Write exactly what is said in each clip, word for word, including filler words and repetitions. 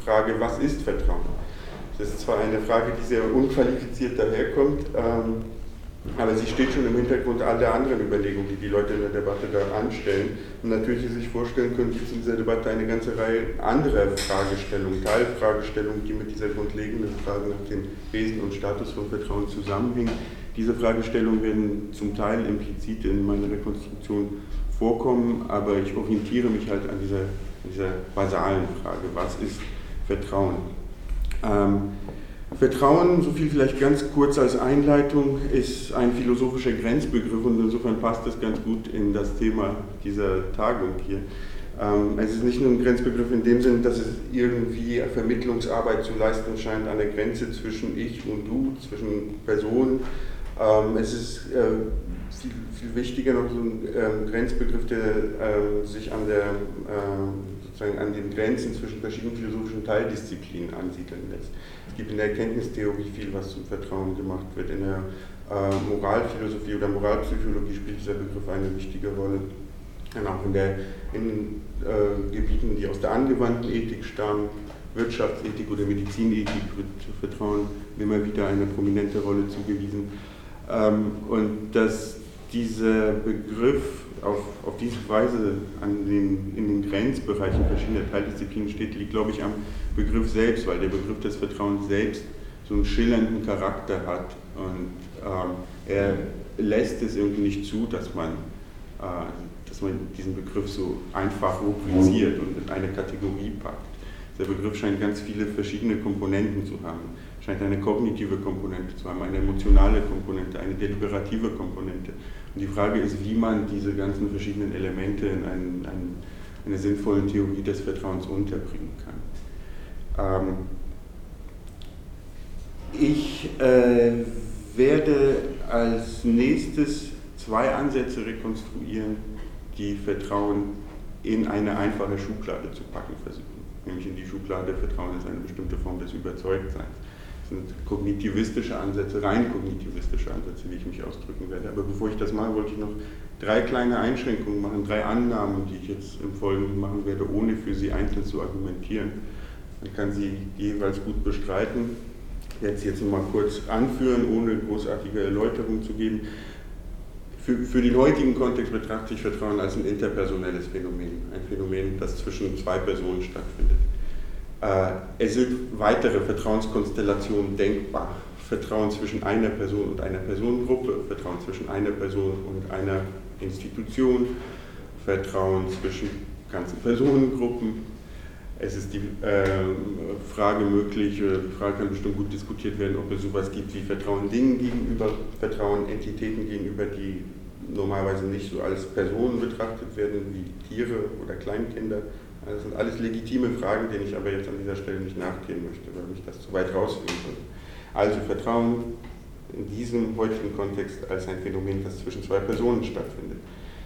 Frage, was ist Vertrauen? Das ist zwar eine Frage, die sehr unqualifiziert daherkommt, ähm, aber sie steht schon im Hintergrund all der anderen Überlegungen, die die Leute in der Debatte da anstellen. Und natürlich, wie Sie sich vorstellen können, gibt es in dieser Debatte eine ganze Reihe anderer Fragestellungen, Teilfragestellungen, die mit dieser grundlegenden Frage nach dem Wesen und Status von Vertrauen zusammenhängen. Diese Fragestellungen werden zum Teil implizit in meiner Rekonstruktion vorkommen, aber ich orientiere mich halt an dieser, an dieser basalen Frage, was ist Vertrauen? Ähm, Vertrauen, so viel vielleicht ganz kurz als Einleitung, ist ein philosophischer Grenzbegriff und insofern passt das ganz gut in das Thema dieser Tagung hier. Ähm, es ist nicht nur ein Grenzbegriff in dem Sinne, dass es irgendwie Vermittlungsarbeit zu leisten scheint an der Grenze zwischen Ich und Du, zwischen Personen. Ähm, es ist äh, viel, viel wichtiger noch so ein äh, Grenzbegriff, der äh, sich an, der, äh, sozusagen an den Grenzen zwischen verschiedenen philosophischen Teildisziplinen ansiedeln lässt. Es gibt in der Erkenntnistheorie viel, was zum Vertrauen gemacht wird. In der äh, Moralphilosophie oder Moralpsychologie spielt dieser Begriff eine wichtige Rolle. Und auch in, der, in äh, Gebieten, die aus der angewandten Ethik stammen, Wirtschaftsethik oder Medizinethik, wird Vertrauen immer wieder eine prominente Rolle zugewiesen. Ähm, und dass dieser Begriff auf, auf diese Weise an den, in den Grenzbereichen verschiedener Teildisziplinen steht, liegt, glaube ich, am Begriff selbst, weil der Begriff des Vertrauens selbst so einen schillernden Charakter hat und ähm, er lässt es irgendwie nicht zu, dass man, äh, dass man diesen Begriff so einfach rubriziert und in eine Kategorie packt. Der Begriff scheint ganz viele verschiedene Komponenten zu haben, scheint eine kognitive Komponente zu haben, eine emotionale Komponente, eine deliberative Komponente. Und die Frage ist, wie man diese ganzen verschiedenen Elemente in einen, einen, eine sinnvolle Theorie des Vertrauens unterbringen kann. Ähm ich äh, werde als nächstes zwei Ansätze rekonstruieren, die Vertrauen in eine einfache Schublade zu packen versuchen. Nämlich in die Schublade, Vertrauen ist eine bestimmte Form des Überzeugtseins. Das sind kognitivistische Ansätze, rein kognitivistische Ansätze, wie ich mich ausdrücken werde. Aber bevor ich das mache, wollte ich noch drei kleine Einschränkungen machen, drei Annahmen, die ich jetzt im Folgenden machen werde, ohne für Sie einzeln zu argumentieren. Man kann sie jeweils gut bestreiten. Ich werde sie jetzt noch mal kurz anführen, ohne großartige Erläuterung zu geben. Für, für den heutigen Kontext betrachte ich Vertrauen als ein interpersonelles Phänomen, ein Phänomen, das zwischen zwei Personen stattfindet. Äh, es sind weitere Vertrauenskonstellationen denkbar. Vertrauen zwischen einer Person und einer Personengruppe, Vertrauen zwischen einer Person und einer Institution, Vertrauen zwischen ganzen Personengruppen. Es ist die äh, Frage möglich, oder die Frage kann bestimmt gut diskutiert werden, ob es sowas gibt wie Vertrauen Dingen gegenüber, Vertrauen Entitäten gegenüber, die normalerweise nicht so als Personen betrachtet werden wie Tiere oder Kleinkinder. Das sind alles legitime Fragen, denen ich aber jetzt an dieser Stelle nicht nachgehen möchte, weil mich das zu weit rausführen würde. Also Vertrauen in diesem heutigen Kontext als ein Phänomen, das zwischen zwei Personen stattfindet.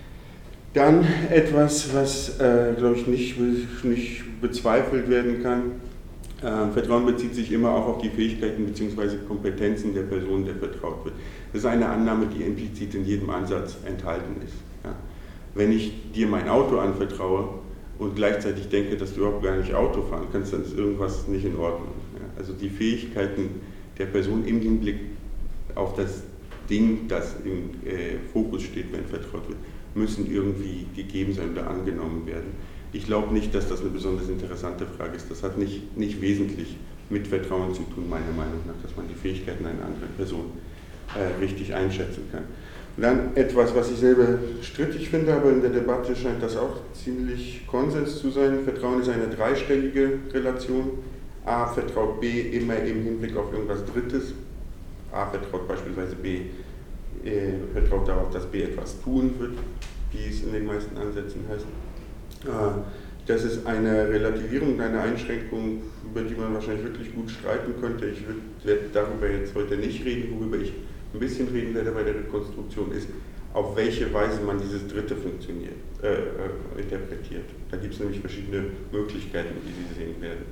Dann etwas, was, äh, glaube ich, nicht, nicht bezweifelt werden kann. Äh, Vertrauen bezieht sich immer auch auf die Fähigkeiten bzw. Kompetenzen der Person, der vertraut wird. Das ist eine Annahme, die implizit in jedem Ansatz enthalten ist. Ja. Wenn ich dir mein Auto anvertraue und gleichzeitig denke, dass du überhaupt gar nicht Auto fahren kannst, dann ist irgendwas nicht in Ordnung. Ja. Also die Fähigkeiten der Person im Hinblick auf das Ding, das im äh, Fokus steht, wenn vertraut wird, müssen irgendwie gegeben sein oder angenommen werden. Ich glaube nicht, dass das eine besonders interessante Frage ist. Das hat nicht, nicht wesentlich mit Vertrauen zu tun, meiner Meinung nach, dass man die Fähigkeiten einer anderen Person äh, richtig einschätzen kann. Und dann etwas, was ich selber strittig finde, aber in der Debatte scheint das auch ziemlich Konsens zu sein. Vertrauen ist eine dreistellige Relation. A vertraut B immer im Hinblick auf irgendwas Drittes. A vertraut beispielsweise B, äh, vertraut darauf, dass B etwas tun wird, wie es in den meisten Ansätzen heißt. Äh, das ist eine Relativierung, eine Einschränkung, über die man wahrscheinlich wirklich gut streiten könnte. Ich werde darüber jetzt heute nicht reden, worüber ich ein bisschen reden werde bei der Rekonstruktion, ist, auf welche Weise man dieses Dritte funktioniert, äh, äh, interpretiert. Da gibt es nämlich verschiedene Möglichkeiten, wie Sie sehen werden.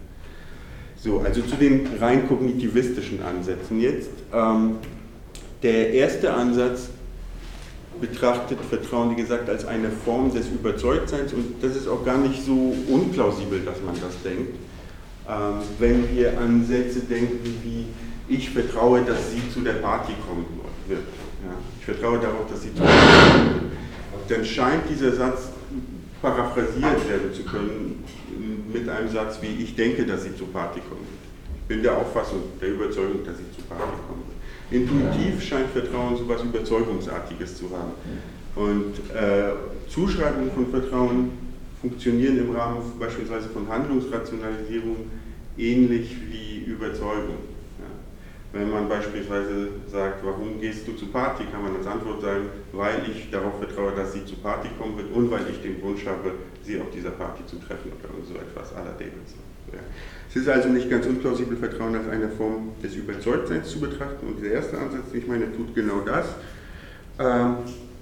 So, also zu den rein kognitivistischen Ansätzen jetzt. Ähm, der erste Ansatz betrachtet Vertrauen, wie gesagt, als eine Form des Überzeugtseins und das ist auch gar nicht so unplausibel, dass man das denkt. Ähm, wenn wir an Sätze denken wie, ich vertraue, dass sie zu der Party kommen wird, ja? Ich vertraue darauf, dass sie zu der Party kommen wird, dann scheint dieser Satz paraphrasiert werden zu können mit einem Satz wie, ich denke, dass sie zur Party kommen wird. Ich bin der Auffassung, der Überzeugung, dass sie zur Party kommen wird. Intuitiv scheint Vertrauen so etwas Überzeugungsartiges zu haben. Und äh, Zuschreibungen von Vertrauen funktionieren im Rahmen beispielsweise von Handlungsrationalisierung ähnlich wie Überzeugung. Ja. Wenn man beispielsweise sagt, warum gehst du zur Party, kann man als Antwort sagen, weil ich darauf vertraue, dass sie zur Party kommen wird und weil ich den Wunsch habe, sie auf dieser Party zu treffen oder so etwas à la Davidson. Ja. Es ist also nicht ganz unplausibel, Vertrauen als eine Form des Überzeugtseins zu betrachten, und der erste Ansatz, den ich meine, tut genau das. Ähm,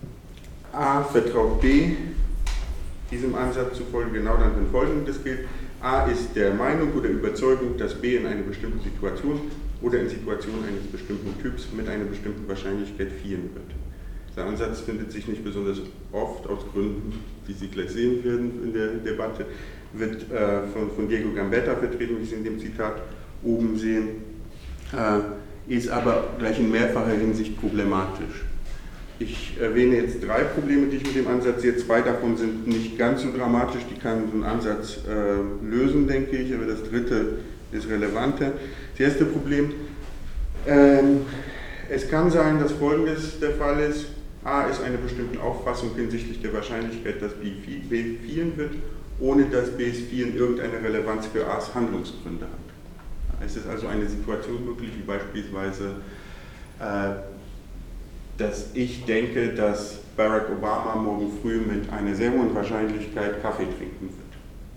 A vertraut B, diesem Ansatz zufolge genau dann, wenn Folgendes gilt: A ist der Meinung oder Überzeugung, dass B in einer bestimmten Situation oder in Situationen eines bestimmten Typs mit einer bestimmten Wahrscheinlichkeit vielen wird. Dieser Ansatz findet sich nicht besonders oft, aus Gründen, die Sie gleich sehen werden in der Debatte, wird äh, von, von Diego Gambetta vertreten, wie Sie in dem Zitat oben sehen, äh, ist aber gleich in mehrfacher Hinsicht problematisch. Ich erwähne jetzt drei Probleme, die ich mit dem Ansatz sehe. Zwei davon sind nicht ganz so dramatisch, die kann so ein Ansatz äh, lösen, denke ich, aber das dritte ist relevanter. Das erste Problem, ähm, es kann sein, dass Folgendes der Fall ist: A ist eine bestimmte Auffassung hinsichtlich der Wahrscheinlichkeit, dass B vielen wird, ohne dass B es vielen irgendeine Relevanz für A's Handlungsgründe hat. Es ist also eine Situation möglich, wie beispielsweise äh, dass ich denke, dass Barack Obama morgen früh mit einer sehr hohen Wahrscheinlichkeit Kaffee trinken wird.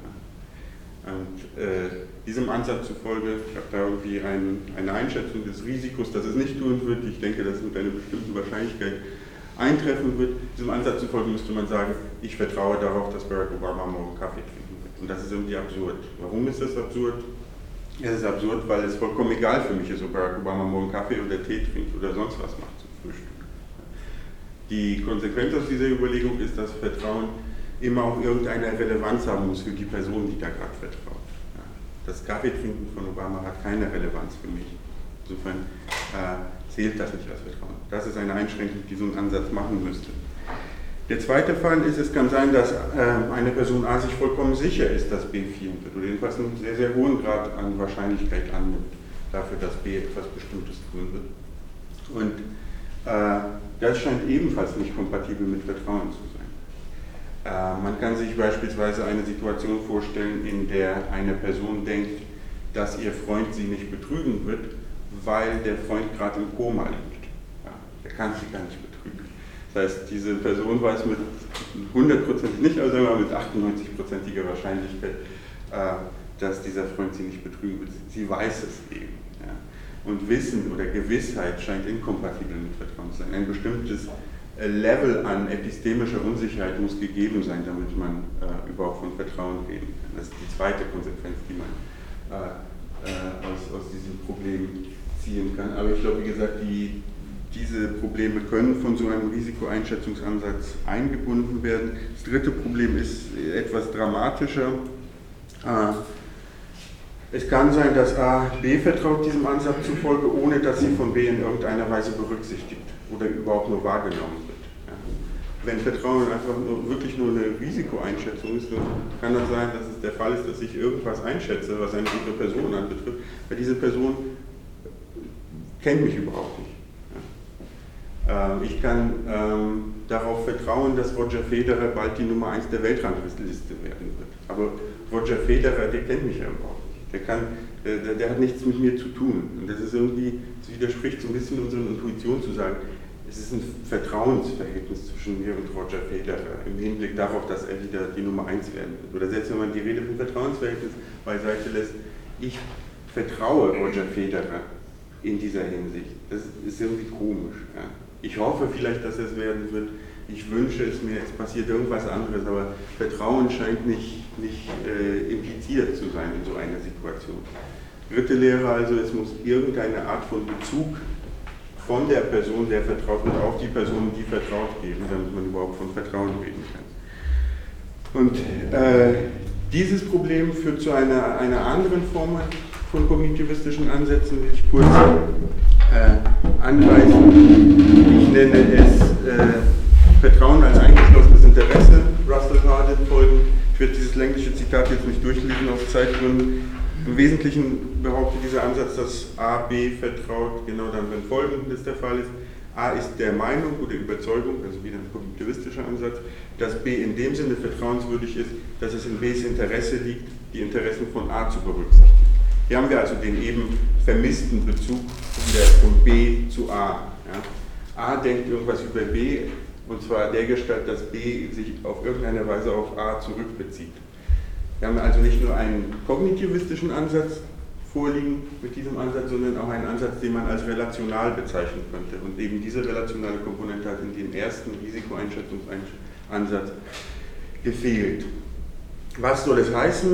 Ja. Und äh, diesem Ansatz zufolge, ich habe da irgendwie ein, eine Einschätzung des Risikos, dass es nicht tun wird. Ich denke, dass es mit einer bestimmten Wahrscheinlichkeit eintreffen wird. Diesem Ansatz zufolge müsste man sagen, ich vertraue darauf, dass Barack Obama morgen Kaffee trinken wird. Und das ist irgendwie absurd. Warum ist das absurd? Es ist absurd, weil es vollkommen egal für mich ist, ob Barack Obama morgen Kaffee oder Tee trinkt oder sonst was macht zum Frühstück. Die Konsequenz aus dieser Überlegung ist, dass Vertrauen immer auch irgendeine Relevanz haben muss für die Person, die da gerade vertraut. Ja. Das Kaffeetrinken von Obama hat keine Relevanz für mich. Insofern äh, zählt das nicht als Vertrauen. Das ist eine Einschränkung, die so ein Ansatz machen müsste. Der zweite Fall ist, es kann sein, dass äh, eine Person A sich vollkommen sicher ist, dass B vielen wird, oder jedenfalls einen sehr, sehr hohen Grad an Wahrscheinlichkeit annimmt, dafür, dass B etwas Bestimmtes tun wird. Und äh, das scheint ebenfalls nicht kompatibel mit Vertrauen zu sein. Äh, man kann sich beispielsweise eine Situation vorstellen, in der eine Person denkt, dass ihr Freund sie nicht betrügen wird, weil der Freund gerade im Koma liegt. Ja, der kann sie gar nicht betrügen. Das heißt, diese Person weiß mit hundert Prozent nicht, also sagen wir mit achtundneunzig prozentiger Wahrscheinlichkeit, äh, dass dieser Freund sie nicht betrügen wird. Sie weiß es eben. Ja. Und Wissen oder Gewissheit scheint inkompatibel mit Vertrauen zu sein. Ein bestimmtes Level an epistemischer Unsicherheit muss gegeben sein, damit man äh, überhaupt von Vertrauen reden kann. Das ist die zweite Konsequenz, die man äh, äh, aus, aus diesem Problem ziehen kann. Aber ich glaube, wie gesagt, die, diese Probleme können von so einem Risikoeinschätzungsansatz eingebunden werden. Das dritte Problem ist etwas dramatischer. Äh, Es kann sein, dass A B vertraut diesem Ansatz zufolge, ohne dass sie von B in irgendeiner Weise berücksichtigt oder überhaupt nur wahrgenommen wird. Ja. Wenn Vertrauen einfach nur, wirklich nur eine Risikoeinschätzung ist, dann kann das sein, dass es der Fall ist, dass ich irgendwas einschätze, was eine andere Person anbetrifft, weil diese Person kennt mich überhaupt nicht. Ja. Ähm, ich kann ähm, darauf vertrauen, dass Roger Federer bald die Nummer eins der Weltrangliste werden wird. Aber Roger Federer, der kennt mich ja überhaupt nicht. Der, kann, der, der hat nichts mit mir zu tun. Und das ist irgendwie, das widerspricht so ein bisschen unserer Intuition zu sagen, es ist ein Vertrauensverhältnis zwischen mir und Roger Federer im Hinblick darauf, dass er wieder die Nummer eins werden wird. Oder selbst wenn man die Rede von Vertrauensverhältnis beiseite lässt, ich vertraue Roger Federer in dieser Hinsicht. Das ist irgendwie komisch. Ja. Ich hoffe vielleicht, dass es werden wird. Ich wünsche es mir, es passiert irgendwas anderes, aber Vertrauen scheint nicht, nicht äh, impliziert zu sein in so einer Situation. Dritte Lehre also, es muss irgendeine Art von Bezug von der Person, der vertraut wird, auf die Person, die vertraut geben, damit man überhaupt von Vertrauen reden kann. Und äh, Dieses Problem führt zu einer, einer anderen Form von kognitivistischen Ansätzen, die ich kurz äh, anreißen. Ich nenne es äh, Vertrauen als eingeschlossenes Interesse, Russell Hardin folgen. Ich werde dieses längliche Zitat jetzt nicht durchlesen aus Zeitgründen. Im Wesentlichen behauptet dieser Ansatz, dass A B vertraut, genau dann, wenn Folgendes der Fall ist. A ist der Meinung oder Überzeugung, also wieder ein kognitivistischer Ansatz, dass B in dem Sinne vertrauenswürdig ist, dass es in Bs Interesse liegt, die Interessen von A zu berücksichtigen. Hier haben wir also den eben vermissten Bezug von B zu A. Ja. A denkt irgendwas über B, und zwar dergestalt, dass B sich auf irgendeine Weise auf A zurückbezieht. Wir haben also nicht nur einen kognitivistischen Ansatz vorliegen mit diesem Ansatz, sondern auch einen Ansatz, den man als relational bezeichnen könnte. Und eben diese relationale Komponente hat in dem ersten Risikoeinschätzungsansatz gefehlt. Was soll es heißen,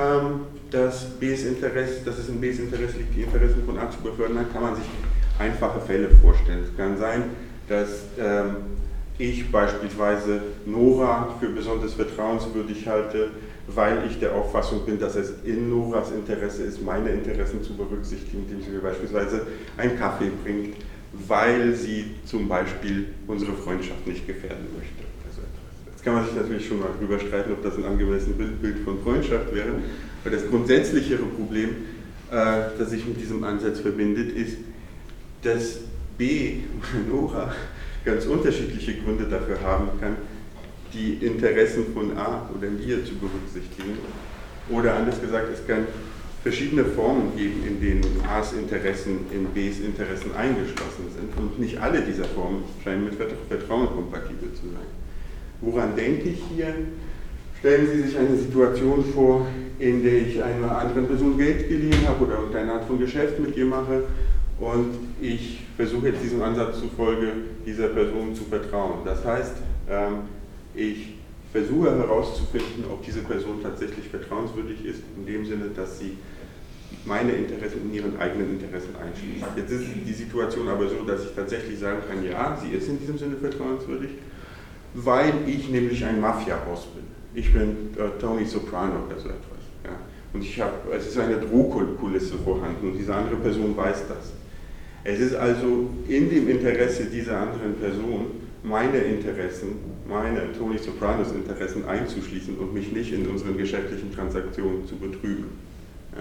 dass, B's Interesse, dass es in B's Interesse liegt, die Interessen von A zu befördern? Dann kann man sich einfache Fälle vorstellen. Es kann sein, dass ähm, ich beispielsweise Nora für besonders vertrauenswürdig halte, weil ich der Auffassung bin, dass es in Noras Interesse ist, meine Interessen zu berücksichtigen, indem sie mir beispielsweise einen Kaffee bringt, weil sie zum Beispiel unsere Freundschaft nicht gefährden möchte. Also jetzt kann man sich natürlich schon mal drüber streiten, ob das ein angemessenes Bild von Freundschaft wäre. Aber das grundsätzlichere Problem, äh, das sich mit diesem Ansatz verbindet, ist, dass B oder Nora ganz unterschiedliche Gründe dafür haben kann, die Interessen von A oder mir zu berücksichtigen. Oder anders gesagt, es kann verschiedene Formen geben, in denen A's Interessen in B's Interessen eingeschlossen sind. Und nicht alle dieser Formen scheinen mit Vertrauen kompatibel zu sein. Woran denke ich hier? Stellen Sie sich eine Situation vor, in der ich einer anderen Person Geld geliehen habe oder irgendeine Art von Geschäft mit ihr mache und ich versuche jetzt diesem Ansatz zufolge dieser Person zu vertrauen. Das heißt, ähm, ich versuche herauszufinden, ob diese Person tatsächlich vertrauenswürdig ist, in dem Sinne, dass sie meine Interessen in ihren eigenen Interessen einschließt. Jetzt ist die Situation aber so, dass ich tatsächlich sagen kann, ja, sie ist in diesem Sinne vertrauenswürdig, weil ich nämlich ein Mafia-Boss bin. Ich bin äh, Tony Soprano oder so etwas. Ja. Und ich habe, es ist eine Drohkulisse vorhanden und diese andere Person weiß das. Es ist also in dem Interesse dieser anderen Person, meine Interessen, meine Tony Sopranos Interessen einzuschließen und mich nicht in unseren geschäftlichen Transaktionen zu betrügen. Ja.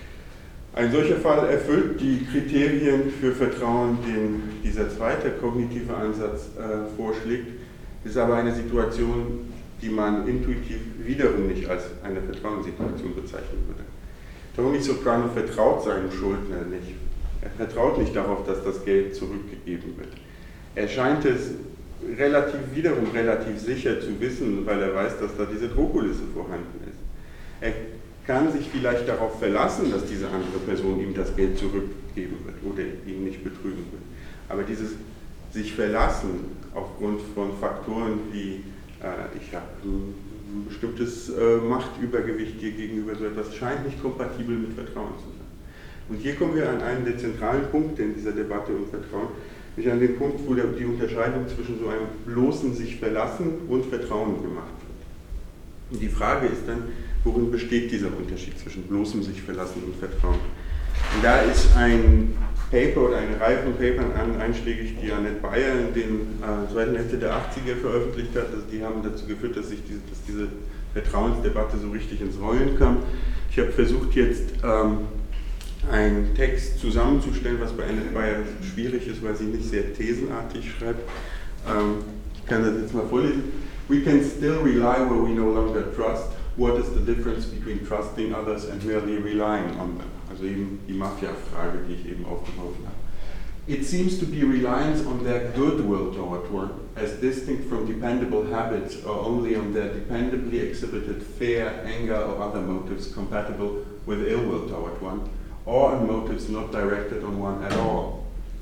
Ein solcher Fall erfüllt die Kriterien für Vertrauen, den dieser zweite kognitive Ansatz äh, vorschlägt, ist aber eine Situation, die man intuitiv wiederum nicht als eine Vertrauenssituation bezeichnen würde. Tony Soprano vertraut seinem Schuldner nicht. Er vertraut nicht darauf, dass das Geld zurückgegeben wird. Er scheint es relativ, wiederum relativ sicher zu wissen, weil er weiß, dass da diese Drohkulisse vorhanden ist. Er kann sich vielleicht darauf verlassen, dass diese andere Person ihm das Geld zurückgeben wird oder ihn nicht betrügen wird. Aber dieses sich verlassen aufgrund von Faktoren wie äh, ich habe ein bestimmtes äh, Machtübergewicht dir gegenüber, so etwas scheint nicht kompatibel mit Vertrauen zu sein. Und hier kommen wir an einen der zentralen Punkte in dieser Debatte um Vertrauen, nämlich an den Punkt, wo die Unterscheidung zwischen so einem bloßen sich verlassen und Vertrauen gemacht wird. Und die Frage ist dann, worin besteht dieser Unterschied zwischen bloßem sich verlassen und Vertrauen? Und da ist ein Paper oder eine Reihe von Papern an, einschlägig, die Annette Bayer in den äh, zweiten Hälfte der achtziger veröffentlicht hat. Also die haben dazu geführt, dass, sich diese, dass diese Vertrauensdebatte so richtig ins Rollen kam. Ich habe versucht jetzt ähm, einen Text zusammenzustellen, was bei Annette Bayer schwierig ist, weil sie nicht sehr thesenartig schreibt. Ähm, ich kann das jetzt mal vorlesen. We can still rely where we no longer trust. What is the difference between trusting others and merely relying on them? Also eben die Mafia-Frage, die ich eben aufgeworfen habe. It seems to be reliance on their goodwill toward one, as distinct from dependable habits, or only on their dependably exhibited fear, anger, or other motives compatible with ill will toward one, or on motives not directed on one at all.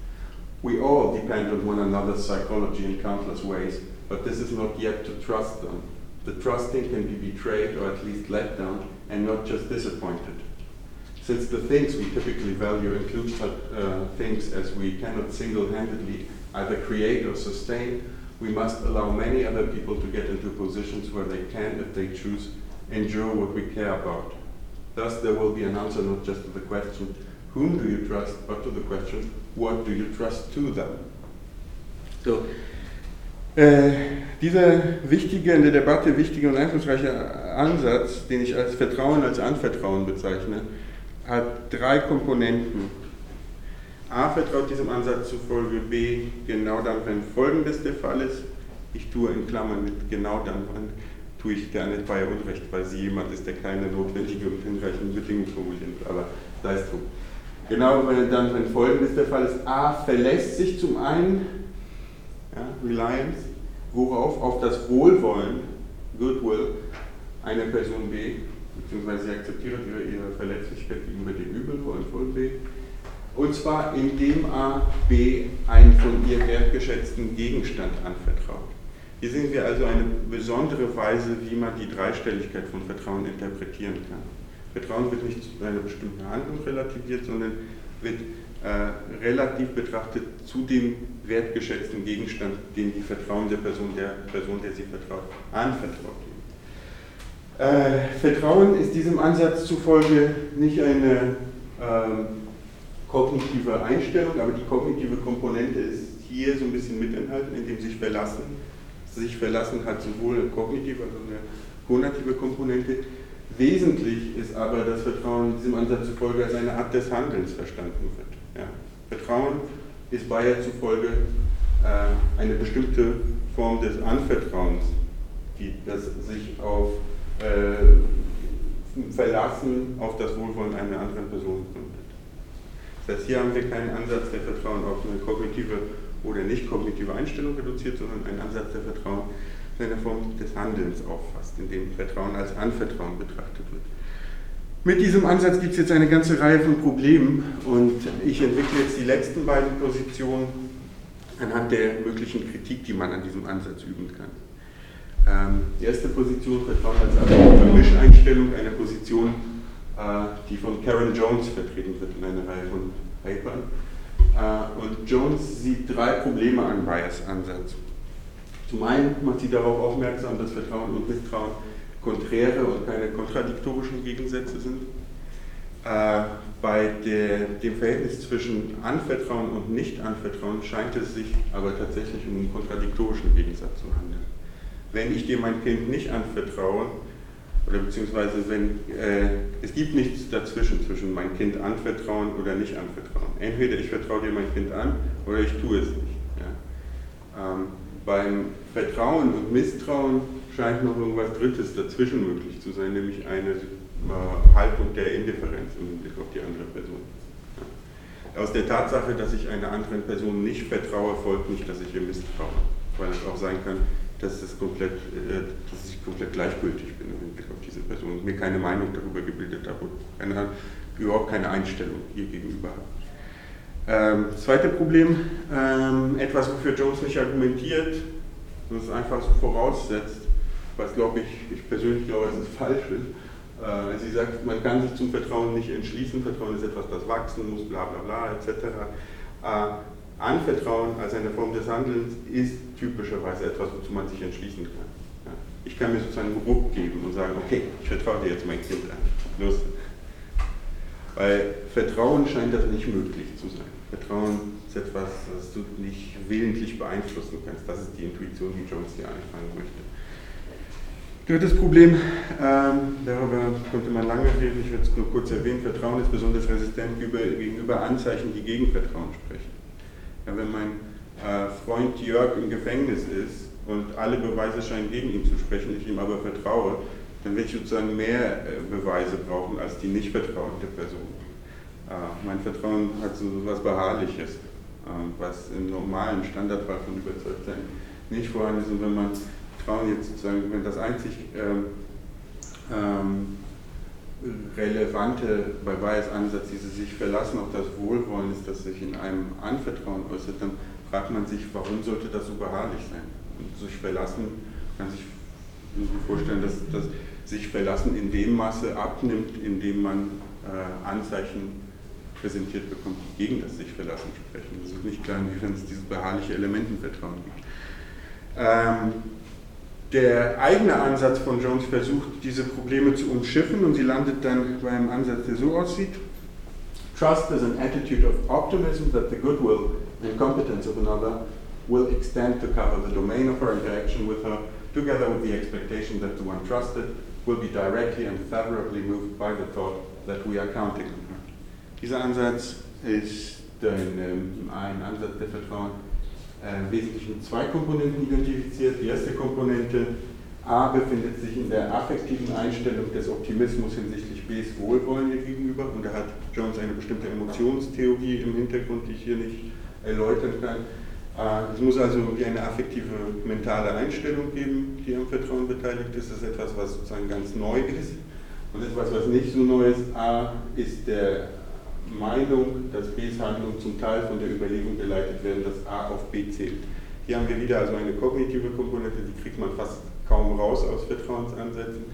We all depend on one another's psychology in countless ways, but this is not yet to trust them. The trusting can be betrayed or at least let down, and not just disappointed. Since the things we typically value include such uh, things as we cannot single-handedly either create or sustain, we must allow many other people to get into positions where they can, if they choose, endure what we care about. Thus there will be an answer not just to the question, whom do you trust, but to the question, what do you trust to them? So, äh, dieser wichtige, in der Debatte wichtige und einflussreiche Ansatz, den ich als Vertrauen, als Anvertrauen bezeichne, hat drei Komponenten. A vertraut diesem Ansatz zufolge, B genau dann, wenn Folgendes der Fall ist. Ich tue in Klammern mit genau dann, wann tue ich gar nicht bei Unrecht, weil sie jemand ist, der keine notwendige und hinreichende Bedingung formulieren will, aber sei es drum. Genau dann, wenn Folgendes der Fall ist, A verlässt sich zum einen, ja, Reliance, worauf? Auf das Wohlwollen, Goodwill, einer Person B, beziehungsweise sie akzeptiert ihre, ihre Verletzlichkeit gegenüber dem Übelwollen von B. Und zwar indem A B einen von ihr wertgeschätzten Gegenstand anvertraut. Hier sehen wir also eine besondere Weise, wie man die Dreistelligkeit von Vertrauen interpretieren kann. Vertrauen wird nicht zu einer bestimmten Handlung relativiert, sondern wird äh, relativ betrachtet zu dem wertgeschätzten Gegenstand, den die Vertrauen der Person, der Person, der sie vertraut, anvertraut. Äh, Vertrauen ist diesem Ansatz zufolge nicht eine ähm, kognitive Einstellung, aber die kognitive Komponente ist hier so ein bisschen mit enthalten, indem sich verlassen. Sich verlassen hat sowohl eine kognitive als auch eine konative Komponente. Wesentlich ist aber, dass Vertrauen diesem Ansatz zufolge als eine Art des Handelns verstanden wird. Ja. Vertrauen ist Bayer zufolge äh, eine bestimmte Form des Anvertrauens, die das sich auf äh, Verlassen auf das Wohlwollen einer anderen Person gründet. Das heißt, hier haben wir keinen Ansatz, der Vertrauen auf eine kognitive oder nicht kognitive Einstellung reduziert, sondern einen Ansatz, der Vertrauen in einer Form des Handelns auffasst, in dem Vertrauen als Anvertrauen betrachtet wird. Mit diesem Ansatz gibt es jetzt eine ganze Reihe von Problemen und ich entwickle jetzt die letzten beiden Positionen anhand der möglichen Kritik, die man an diesem Ansatz üben kann. Ähm, die erste Position, Vertrauen als affektive Mischeinstellung, eine Position, äh, die von Karen Jones vertreten wird in einer Reihe von Papern. Äh, und Jones sieht drei Probleme an Bayers Ansatz. Zum einen macht sie darauf aufmerksam, dass Vertrauen und Misstrauen konträre und keine kontradiktorischen Gegensätze sind. Äh, bei der, dem Verhältnis zwischen Anvertrauen und Nicht-Anvertrauen scheint es sich aber tatsächlich um einen kontradiktorischen Gegensatz zu handeln. Wenn ich dir mein Kind nicht anvertraue, oder beziehungsweise wenn äh, es gibt nichts dazwischen, zwischen mein Kind anvertrauen oder nicht anvertrauen. Entweder ich vertraue dir mein Kind an oder ich tue es nicht. Ja. Ähm, beim Vertrauen und Misstrauen scheint noch irgendwas Drittes dazwischen möglich zu sein, nämlich eine äh, Haltung der Indifferenz im Hinblick auf die andere Person. Ja. Aus der Tatsache, dass ich einer anderen Person nicht vertraue, folgt nicht, dass ich ihr misstraue, weil es auch sein kann, dass, es komplett, äh, dass ich komplett gleichgültig bin im Hinblick auf diese Person und mir keine Meinung darüber gebildet habe und keine, überhaupt keine Einstellung ihr gegenüber habe. Ähm, das zweite Problem, ähm, etwas, wofür Jones nicht argumentiert, und es einfach so voraussetzt, was glaube ich, ich persönlich glaube, dass es falsch ist. Äh, sie sagt, man kann sich zum Vertrauen nicht entschließen, Vertrauen ist etwas, das wachsen muss, bla bla bla, et cetera. Äh, Anvertrauen als eine Form des Handelns ist typischerweise etwas, wozu man sich entschließen kann. Ja. Ich kann mir sozusagen einen Ruck geben und sagen, okay, ich vertraue dir jetzt mein Kind an. Los. Weil Vertrauen scheint das nicht möglich zu sein. Vertrauen ist etwas, das du nicht willentlich beeinflussen kannst. Das ist die Intuition, die Jones hier einfangen möchte. Drittes Problem, ähm, darüber könnte man lange reden, ich werde es nur kurz erwähnen, Vertrauen ist besonders resistent gegenüber Anzeichen, die gegen Vertrauen sprechen. Ja, wenn mein äh, Freund Jörg im Gefängnis ist und alle Beweise scheinen gegen ihn zu sprechen, ich ihm aber vertraue, dann werde ich sozusagen mehr äh, Beweise brauchen als die nicht vertrauende Person. Äh, mein Vertrauen hat so etwas Beharrliches, äh, was im normalen Standardfall von Überzeugtsein nicht vorhanden ist. Und wenn man Vertrauen jetzt sozusagen, wenn das einzig ähm, ähm, relevante bei Bayers Ansatz, dieses sich verlassen auf das Wohlwollen ist, das sich in einem Anvertrauen äußert, dann fragt man sich, warum sollte das so beharrlich sein? Und sich verlassen, kann sich vorstellen, dass das sich verlassen in dem Maße abnimmt, in dem man äh, Anzeichen präsentiert bekommt, die gegen das sich verlassen sprechen. Es ist nicht klar, inwiefern es dieses beharrliche Element im Vertrauen gibt. Ähm, Der eigene Ansatz von Jones versucht, diese Probleme zu umschiffen und sie landet dann bei einem Ansatz, der so aussieht. Trust is an attitude of optimism that the goodwill and competence of another will extend to cover the domain of our interaction with her, together with the expectation that the one trusted will be directly and favorably moved by the thought that we are counting on her. Dieser Ansatz ist ein, ähm, ein Ansatz, der Vertrauen äh, im Wesentlichen zwei Komponenten identifiziert. Die erste Komponente A befindet sich in der affektiven Einstellung des Optimismus hinsichtlich Bs Wohlwollen ihr gegenüber, und da hat Jones eine bestimmte Emotionstheorie im Hintergrund, die ich hier nicht erläutern kann. Es muss also eine affektive mentale Einstellung geben, die am Vertrauen beteiligt ist. Das ist etwas, was sozusagen ganz neu ist. Und etwas, was nicht so neu ist, A, ist der Meinung, dass Bs Handlung zum Teil von der Überlegung geleitet werden, dass A auf B zählt. Hier haben wir wieder also eine kognitive Komponente, die kriegt man fast kaum raus aus Vertrauensansätzen,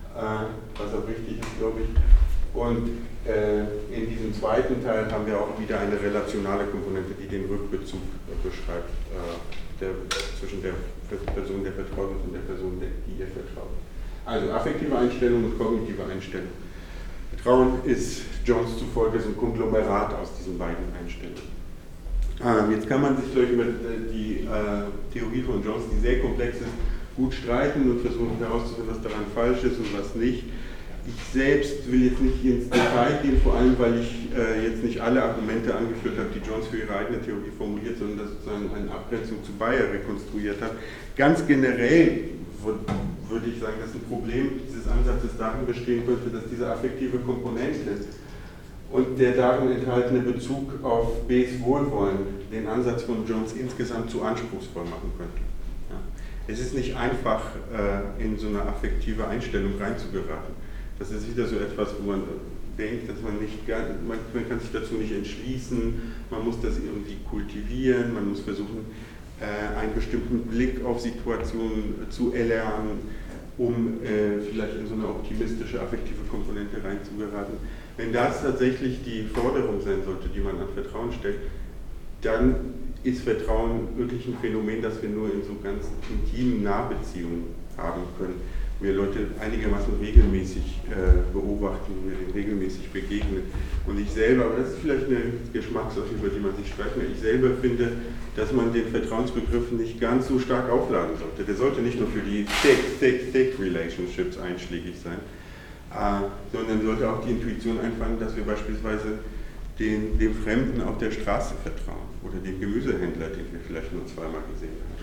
was auch richtig ist, glaube ich. Und äh, in diesem zweiten Teil haben wir auch wieder eine relationale Komponente, die den Rückbezug äh, beschreibt äh, der, zwischen der Person, der vertraut ist, und der Person, der, die ihr vertraut. Also affektive Einstellung und kognitive Einstellung. Vertrauen ist Jones zufolge so ein Konglomerat aus diesen beiden Einstellungen. Ähm, jetzt kann man sich vielleicht über die äh, Theorie von Jones, die sehr komplex ist, gut streiten und versuchen herauszufinden, was daran falsch ist und was nicht. Ich selbst will jetzt nicht ins Detail gehen, vor allem weil ich äh, jetzt nicht alle Argumente angeführt habe, die Jones für ihre eigene Theorie formuliert, sondern das sozusagen eine Abgrenzung zu Bayer rekonstruiert hat. Ganz generell würde ich sagen, dass ein Problem dieses Ansatzes darin bestehen könnte, dass diese affektive Komponente und der darin enthaltene Bezug auf Bs Wohlwollen den Ansatz von Jones insgesamt zu anspruchsvoll machen könnte. Ja. Es ist nicht einfach, äh, in so eine affektive Einstellung reinzugeraten. Das ist wieder so etwas, wo man denkt, dass man nicht, man, man kann sich dazu nicht entschließen, man muss das irgendwie kultivieren, man muss versuchen, äh, einen bestimmten Blick auf Situationen zu erlernen, um äh, vielleicht in so eine optimistische, affektive Komponente reinzugeraten. Wenn das tatsächlich die Forderung sein sollte, die man an Vertrauen stellt, dann ist Vertrauen wirklich ein Phänomen, das wir nur in so ganz intimen Nahbeziehungen haben können. Wir Leute einigermaßen regelmäßig äh, beobachten, wir denen regelmäßig begegnen. Und ich selber, aber das ist vielleicht eine Geschmackssache, über die man sich streiten kann, ich selber finde, dass man den Vertrauensbegriff nicht ganz so stark aufladen sollte. Der sollte nicht nur für die Thick-Thick-Thick-Relationships einschlägig sein, äh, sondern sollte auch die Intuition einfangen, dass wir beispielsweise den, dem Fremden auf der Straße vertrauen oder dem Gemüsehändler, den wir vielleicht nur zweimal gesehen haben.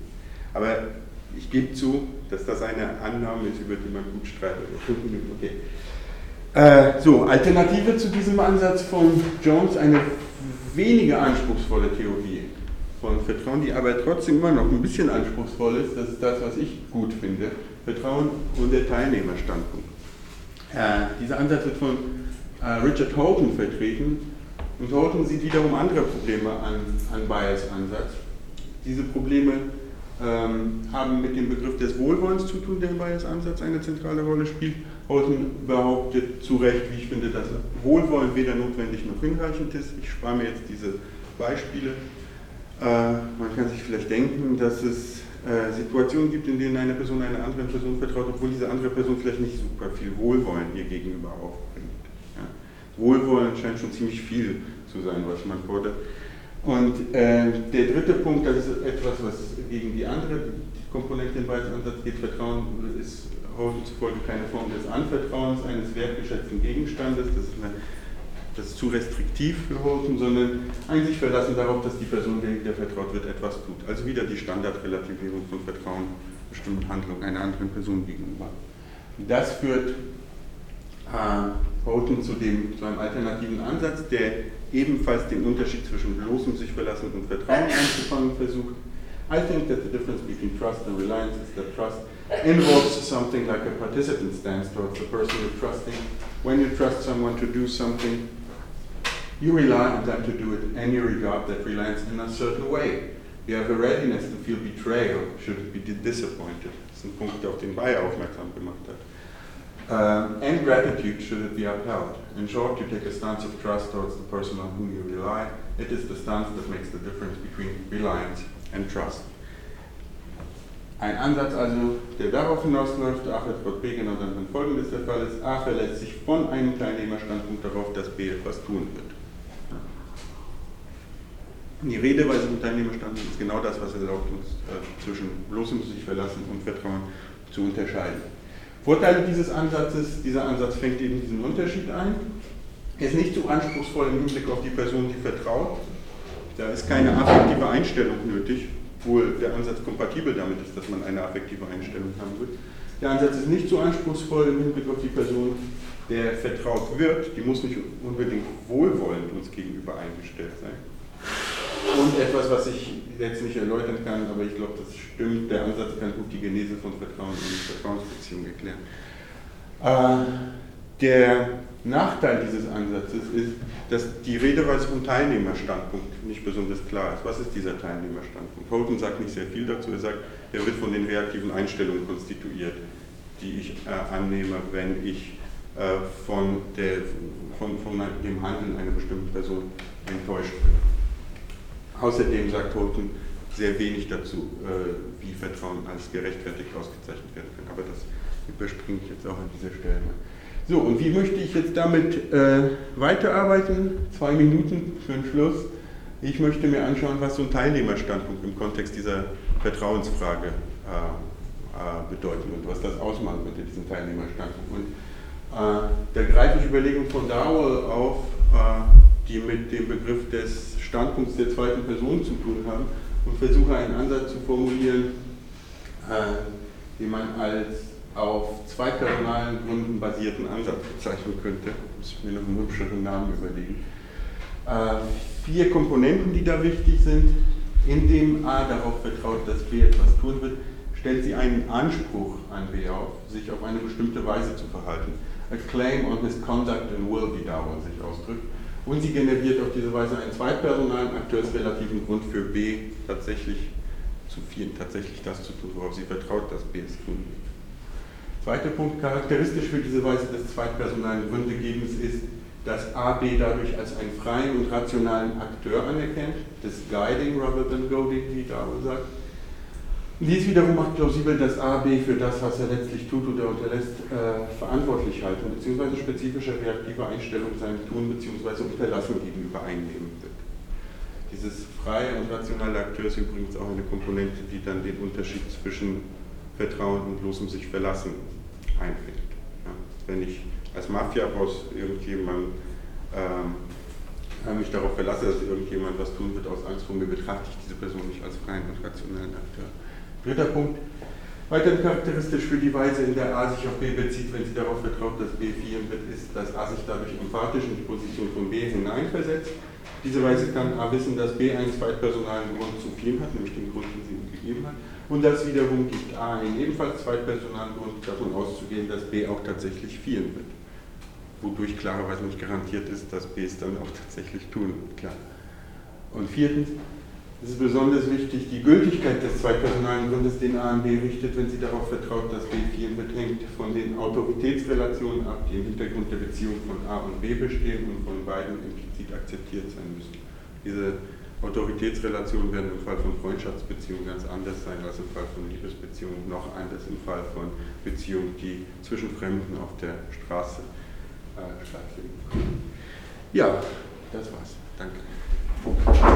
Aber ich gebe zu, dass das eine Annahme ist, über die man gut streitet. Okay. Äh, so, Alternative zu diesem Ansatz von Jones, eine weniger anspruchsvolle Theorie von Vertrauen, die aber trotzdem immer noch ein bisschen anspruchsvoll ist, das ist das, was ich gut finde, Vertrauen und der Teilnehmerstandpunkt. Äh, dieser Ansatz wird von äh, Richard Holton vertreten, und Holton sieht wiederum andere Probleme an, an Bayers Ansatz. Diese Probleme ähm, haben mit dem Begriff des Wohlwollens zu tun, der in Bayers Ansatz eine zentrale Rolle spielt. Holton behauptet zu Recht, wie ich finde, dass Wohlwollen weder notwendig noch hinreichend ist. Ich spare mir jetzt diese Beispiele. Äh, man kann sich vielleicht denken, dass es äh, Situationen gibt, in denen eine Person einer anderen Person vertraut, obwohl diese andere Person vielleicht nicht super viel Wohlwollen ihr gegenüber aufbringt. Ja? Wohlwollen scheint schon ziemlich viel zu sein, was man fordert. Und äh, der dritte Punkt, das ist etwas, was gegen die andere Komponente in Bayers Ansatz geht. Vertrauen ist Holton zufolge keine Form des Anvertrauens eines wertgeschätzten Gegenstandes. Das ist, eine, das ist zu restriktiv für Holton, sondern ein sich verlassen darauf, dass die Person, der vertraut wird, etwas tut. Also wieder die Standardrelativierung von Vertrauen, bestimmten Handlungen einer anderen Person gegenüber. Das führt äh, Holton zu, dem, zu einem alternativen Ansatz, der ebenfalls den Unterschied zwischen bloßem sich verlassen und Vertrauen einzufangen versucht. I think that the difference between trust and reliance is that trust involves something like a participant stance towards the person you're trusting. When you trust someone to do something, you rely on them to do it, and you regard that reliance in a certain way. You have a readiness to feel betrayal should it be disappointed. Das ist ein Punkt, auf den Bayer aufmerksam gemacht hat. Uh, and gratitude should it be upheld. In short, you take a stance of trust towards the person on whom you rely. It is the stance that makes the difference between reliance and trust. Ein Ansatz also, der darauf hinausläuft, A vertraut B, genau dann, wenn Folgendes der Fall ist: A verlässt sich von einem Teilnehmerstandpunkt darauf, dass B etwas tun wird. Die Redeweise vom Teilnehmerstandpunkt ist genau das, was erlaubt uns äh, zwischen bloßem sich verlassen und Vertrauen zu unterscheiden. Vorteile dieses Ansatzes: Dieser Ansatz fängt eben diesen Unterschied ein. Er ist nicht zu anspruchsvoll im Hinblick auf die Person, die vertraut. Da ist keine affektive Einstellung nötig, obwohl der Ansatz kompatibel damit ist, dass man eine affektive Einstellung haben wird. Der Ansatz ist nicht so anspruchsvoll im Hinblick auf die Person, der vertraut wird. Die muss nicht unbedingt wohlwollend uns gegenüber eingestellt sein. Und etwas, was ich jetzt nicht erläutern kann, aber ich glaube, das stimmt, der Ansatz kann gut die Genese von Vertrauen und Vertrauensbeziehungen erklären. Äh, der Nachteil dieses Ansatzes ist, dass die Redeweise vom Teilnehmerstandpunkt nicht besonders klar ist. Was ist dieser Teilnehmerstandpunkt? Houghton sagt nicht sehr viel dazu. Er sagt, er wird von den reaktiven Einstellungen konstituiert, die ich äh, annehme, wenn ich äh, von, der, von, von dem Handeln einer bestimmten Person enttäuscht bin. Außerdem sagt Houghton sehr wenig dazu, äh, wie Vertrauen als gerechtfertigt ausgezeichnet werden kann. Aber das überspringe ich jetzt auch an dieser Stelle mal. So, und wie möchte ich jetzt damit äh, weiterarbeiten? Zwei Minuten für den Schluss. Ich möchte mir anschauen, was so ein Teilnehmerstandpunkt im Kontext dieser Vertrauensfrage äh, äh, bedeutet und was das ausmachen könnte, diesen Teilnehmerstandpunkt. Und äh, da greife ich Überlegungen von Dowell auf, äh, die mit dem Begriff des Standpunkts der zweiten Person zu tun haben, und versuche einen Ansatz zu formulieren, äh, den man als auf zwei personalen Gründen basierten Ansatz bezeichnen könnte. Da muss ich mir noch einen hübscheren Namen überlegen. Äh, vier Komponenten, die da wichtig sind. Indem A darauf vertraut, dass B etwas tun wird, stellt sie einen Anspruch an B auf, sich auf eine bestimmte Weise zu verhalten. A claim on his conduct and will, wie Dowell sich ausdrückt. Und sie generiert auf diese Weise einen zweitpersonalen akteursrelativen Grund für B, tatsächlich zu viel, tatsächlich das zu tun, worauf sie vertraut, dass B es tun wird. Zweiter Punkt: Charakteristisch für diese Weise des zweitpersonalen Gründegebens ist, dass A B dadurch als einen freien und rationalen Akteur anerkennt, das Guiding rather than Goading, wie Dowell sagt. Dies wiederum macht plausibel, dass A B für das, was er letztlich tut oder unterlässt, äh, verantwortlich halten bzw. spezifische reaktive Einstellungen seinem Tun bzw. Unterlassen gegenüber einnehmen wird. Dieses freie und rationale Akteur ist übrigens auch eine Komponente, die dann den Unterschied zwischen Vertrauen und bloßem sich verlassen einfängt. Ja, wenn ich als Mafia-Boss irgendjemand ähm, mich darauf verlasse, dass irgendjemand was tun wird aus Angst vor mir, betrachte ich diese Person nicht als freien und rationalen Akteur. Dritter Punkt: Weiterhin charakteristisch für die Weise, in der A sich auf B bezieht, wenn sie darauf vertraut, dass B vieren wird, ist, dass A sich dadurch empathisch in die Position von B hineinversetzt. Auf diese Weise kann A wissen, dass B einen zweitpersonalen Grund zu vieren hat, nämlich den Grund, den sie ihm gegeben hat. Und das wiederum gibt A einen ebenfalls zweitpersonalen Grund, davon auszugehen, dass B auch tatsächlich vieren wird. Wodurch klarerweise nicht garantiert ist, dass B es dann auch tatsächlich tun wird, klar. Und viertens: Es ist besonders wichtig, die Gültigkeit des zweitpersonalen Grundes, den A an B richtet, wenn sie darauf vertraut, dass B vieren wird, hängt von den Autoritätsrelationen ab, die im Hintergrund der Beziehung von A und B bestehen und von beiden implizit akzeptiert sein müssen. Diese Autoritätsrelationen werden im Fall von Freundschaftsbeziehungen ganz anders sein als im Fall von Liebesbeziehungen, noch anders im Fall von Beziehungen, die zwischen Fremden auf der Straße äh, stattfinden. Ja, das war's. Danke.